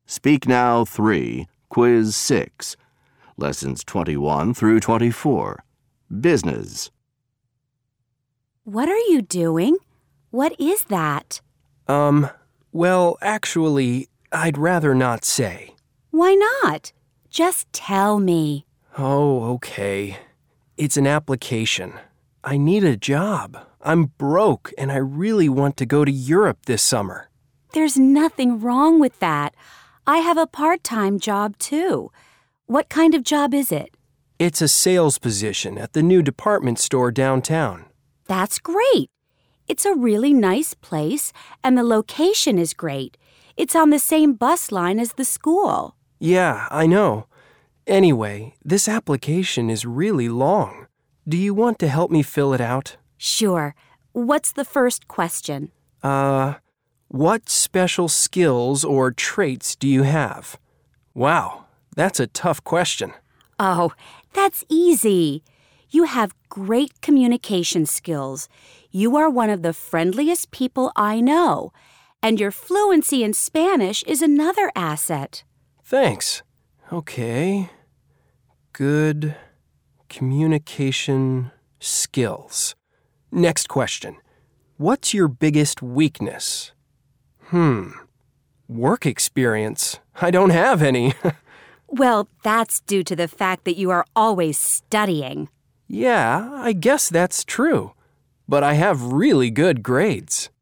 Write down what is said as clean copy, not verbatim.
Speak Now 3, Quiz 6. Lessons 21 through 24. Business. What are you doing? What is that? Well, actually, I'd rather not say. Why not? Just tell me. Oh, okay. It's an application. I need a job. I'm broke, and I really want to go to Europe this summer. There's nothing wrong with that. I have a part-time job, too. What kind of job is it? It's a sales position at the new department store downtown. That's great. It's a really nice place, and the location is great. It's on the same bus line as the school. Yeah, I know. Anyway, this application is really long. Do you want to help me fill it out? Sure. What's the first question? What special skills or traits do you have? Wow, that's a tough question. Oh, that's easy. You have great communication skills. You are one of the friendliest people I know. And your fluency in Spanish is another asset. Thanks. Okay. Good communication skills. Next question. What's your biggest weakness? Work experience. I don't have any. Well, that's due to the fact that you are always studying. Yeah, I guess that's true. But I have really good grades.